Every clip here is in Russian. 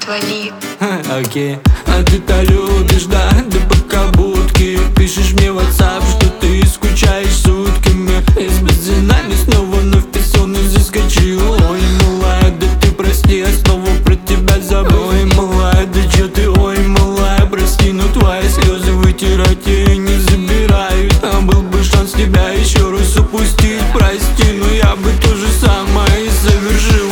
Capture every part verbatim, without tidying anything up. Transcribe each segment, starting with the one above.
отвали. Окей, а ты-то любишь, да, до покабутки. Пишешь мне в WhatsApp, что ты скучаешь сутками. Из бензинами снова вновь писон и заскочил. Ой, малая, да ты прости, я снова про тебя забыл. Ой, малая, да чё ты, ой, малая, прости, но твои слезы вытирать я и не забираю. А был бы шанс тебя еще раз упустить, прости, но я бы то же самое и совершил.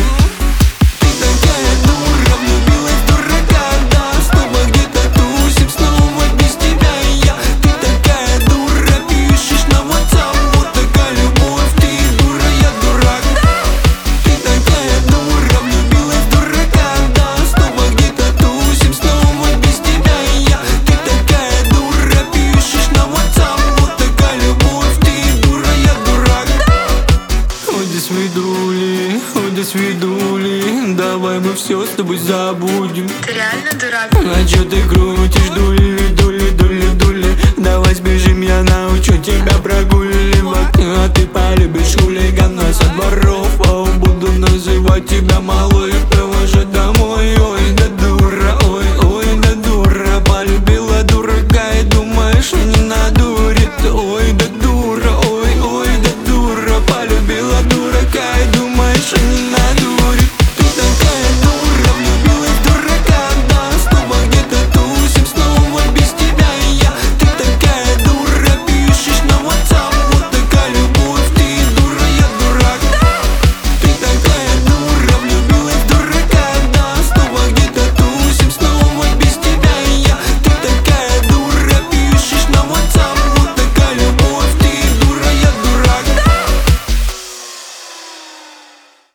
Свидули, ой, до свидули, давай мы все с тобой забудем. Ты реально дурак? А чё ты крутишь, дули, дули, дули, дули? Давай сбежим, я научу тебя прогуливать. А ты полюбишь хулигана со дворов, а буду называть тебя малой, провожать домой, ой, да.